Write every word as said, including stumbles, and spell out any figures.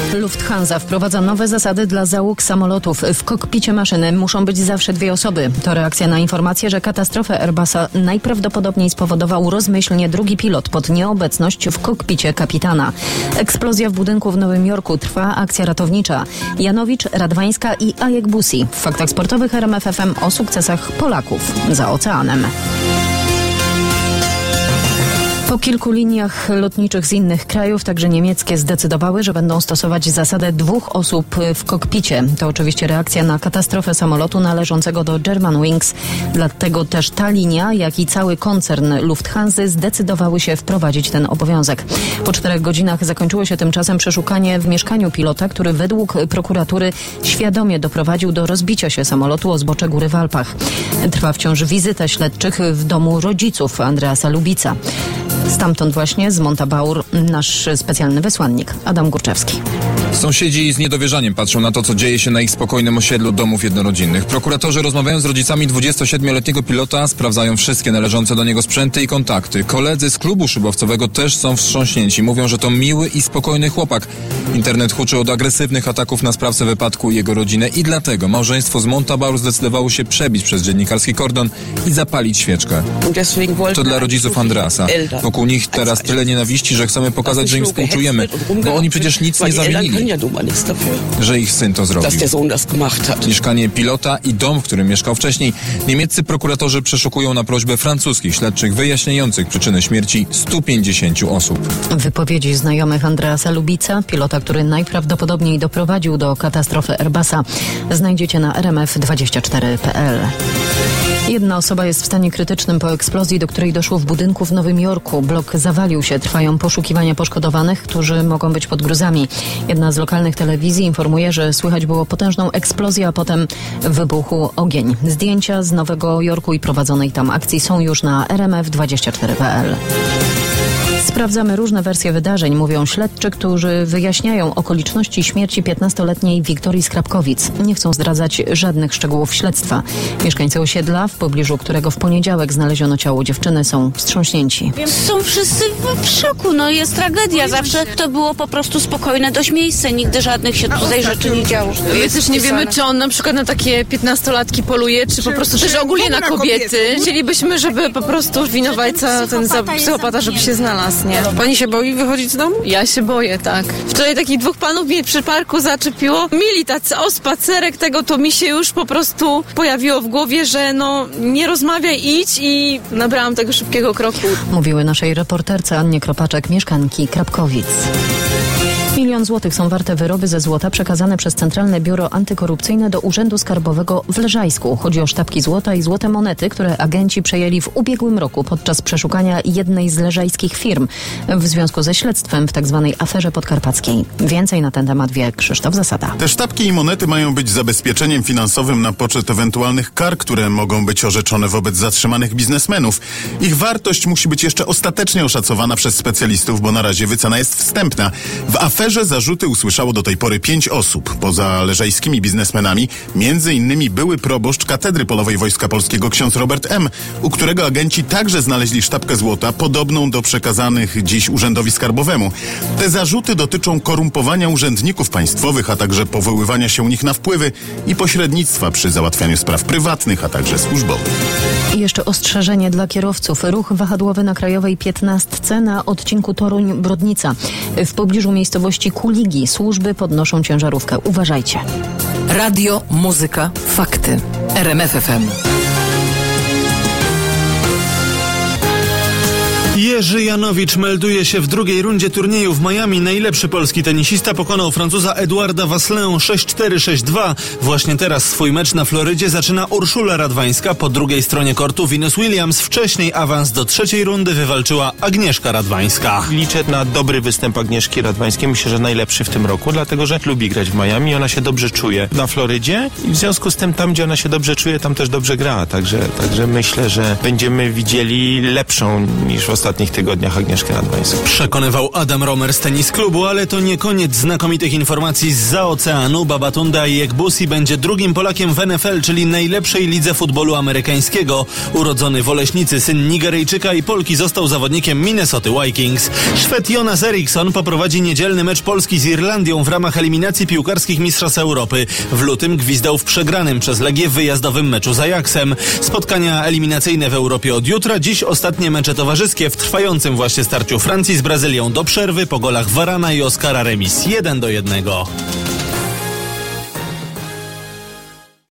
Lufthansa wprowadza nowe zasady dla załóg samolotów. W kokpicie maszyny muszą być zawsze dwie osoby. To reakcja na informację, że katastrofę Airbusa najprawdopodobniej spowodował rozmyślnie drugi pilot pod nieobecność w kokpicie kapitana. Eksplozja w budynku w Nowym Jorku. Trwa akcja ratownicza. Janowicz, Radwańska i Ajek Busi. W faktach sportowych R M F F M o sukcesach Polaków za oceanem. Po kilku liniach lotniczych z innych krajów, także niemieckie, zdecydowały, że będą stosować zasadę dwóch osób w kokpicie. To oczywiście reakcja na katastrofę samolotu należącego do Germanwings. Dlatego też ta linia, jak i cały koncern Lufthansy zdecydowały się wprowadzić ten obowiązek. Po czterech godzinach zakończyło się tymczasem przeszukanie w mieszkaniu pilota, który według prokuratury świadomie doprowadził do rozbicia się samolotu o zbocze góry w Alpach. Trwa wciąż wizyta śledczych w domu rodziców Andreasa Lubica. Stamtąd właśnie z Montabaur nasz specjalny wysłannik Adam Górczewski. Sąsiedzi z niedowierzaniem patrzą na to, co dzieje się na ich spokojnym osiedlu domów jednorodzinnych. Prokuratorzy rozmawiają z rodzicami dwudziestosiedmioletniego pilota, sprawdzają wszystkie należące do niego sprzęty i kontakty. Koledzy z klubu szybowcowego też są wstrząśnięci. Mówią, że to miły i spokojny chłopak. Internet huczy od agresywnych ataków na sprawcę wypadku i jego rodzinę i dlatego małżeństwo z Montabaur zdecydowało się przebić przez dziennikarski kordon i zapalić świeczkę. To dla rodziców Andreasa. Wokół nich teraz tyle nienawiści, że chcemy pokazać, że im współczujemy, bo oni przecież nic nie zawinili, że ich syn to zrobił. Mieszkanie pilota i dom, w którym mieszkał wcześniej, niemieccy prokuratorzy przeszukują na prośbę francuskich śledczych wyjaśniających przyczyny śmierci stu pięćdziesięciu osób. Wypowiedzi znajomych Andreasa Lubica, pilota, który najprawdopodobniej doprowadził do katastrofy Airbusa, znajdziecie na r m f dwadzieścia cztery kropka p l. Jedna osoba jest w stanie krytycznym po eksplozji, do której doszło w budynku w Nowym Jorku. Blok zawalił się. Trwają poszukiwania poszkodowanych, którzy mogą być pod gruzami. Jedna z lokalnych telewizji informuje, że słychać było potężną eksplozję, a potem wybuchł ogień. Zdjęcia z Nowego Jorku i prowadzonej tam akcji są już na r m f dwadzieścia cztery kropka p l. Sprawdzamy różne wersje wydarzeń, mówią śledczy, którzy wyjaśniają okoliczności śmierci piętnastoletniej Wiktorii z Krapkowic. Nie chcą zdradzać żadnych szczegółów śledztwa. Mieszkańcy osiedla, w pobliżu którego w poniedziałek znaleziono ciało dziewczyny, są wstrząśnięci. Są wszyscy w, w szoku, no jest tragedia. Zawsze to było po prostu spokojne dość miejsce. Nigdy żadnych się tutaj rzeczy nie działo. My też nie wiemy, czy on na przykład na takie piętnastolatki poluje, czy, czy po prostu czy też ogólnie na kobiety. kobiety. Chcielibyśmy, żeby po prostu winowajca, ten psychopata, żeby się znalazł. Nie. Pani się boi wychodzić z domu? Ja się boję, tak. Wczoraj takich dwóch panów mnie przy parku zaczepiło. Mili tacy, o spacerek, tego to mi się już po prostu pojawiło w głowie, że no nie rozmawiaj, idź i nabrałam tego szybkiego kroku. Mówiły naszej reporterce Annie Kropaczek, mieszkanki Krapkowic. Milion złotych są warte wyroby ze złota przekazane przez Centralne Biuro Antykorupcyjne do Urzędu Skarbowego w Leżajsku. Chodzi o sztabki złota i złote monety, które agenci przejęli w ubiegłym roku podczas przeszukania jednej z leżajskich firm w związku ze śledztwem w tzw. aferze podkarpackiej. Więcej na ten temat wie Krzysztof Zasada. Te sztabki i monety mają być zabezpieczeniem finansowym na poczet ewentualnych kar, które mogą być orzeczone wobec zatrzymanych biznesmenów. Ich wartość musi być jeszcze ostatecznie oszacowana przez specjalistów, bo na razie wycena jest wstępna. W aferze zarzuty usłyszało do tej pory pięć osób. Poza leżajskimi biznesmenami, między innymi były proboszcz Katedry Polowej Wojska Polskiego ksiądz Robert M., u którego agenci także znaleźli sztabkę złota, podobną do przekazanych dziś Urzędowi Skarbowemu. Te zarzuty dotyczą korumpowania urzędników państwowych, a także powoływania się u nich na wpływy i pośrednictwa przy załatwianiu spraw prywatnych, a także służbowych. I jeszcze ostrzeżenie dla kierowców. Ruch wahadłowy na Krajowej piętnastce na odcinku Toruń-Brodnica. W pobliżu miejscowości Kuligi służby podnoszą ciężarówkę. Uważajcie. Radio, muzyka, fakty. R M F F M. Jerzy Janowicz melduje się w drugiej rundzie turnieju w Miami. Najlepszy polski tenisista pokonał Francuza Eduarda Vasselin sześć cztery sześć dwa. Właśnie teraz swój mecz na Florydzie zaczyna Urszula Radwańska. Po drugiej stronie kortu Venus Williams. Wcześniej awans do trzeciej rundy wywalczyła Agnieszka Radwańska. Liczę na dobry występ Agnieszki Radwańskiej. Myślę, że najlepszy w tym roku, dlatego że lubi grać w Miami. Ona się dobrze czuje na Florydzie i w związku z tym tam, gdzie ona się dobrze czuje, tam też dobrze gra. Także, także myślę, że będziemy widzieli lepszą niż w ostatnim ostatnich tygodniach Agnieszkę Radwańską. Przekonywał Adam Romer z Tenis Klubu, ale to nie koniec znakomitych informacji zza oceanu. Babatunde Ayekbusi będzie drugim Polakiem w en ef el, czyli najlepszej lidze futbolu amerykańskiego. Urodzony w Oleśnicy syn Nigeryjczyka i Polki został zawodnikiem Minnesoty Vikings. Szwed Jonas Eriksson poprowadzi niedzielny mecz Polski z Irlandią w ramach eliminacji piłkarskich Mistrzostw Europy. W lutym gwizdał w przegranym przez Legię wyjazdowym meczu z Ajaxem. Spotkania eliminacyjne w Europie od jutra, dziś ostatnie mecze towarzyskie w trwającym właśnie starciu Francji z Brazylią do przerwy po golach Varana i Oskara remis jeden do jednego.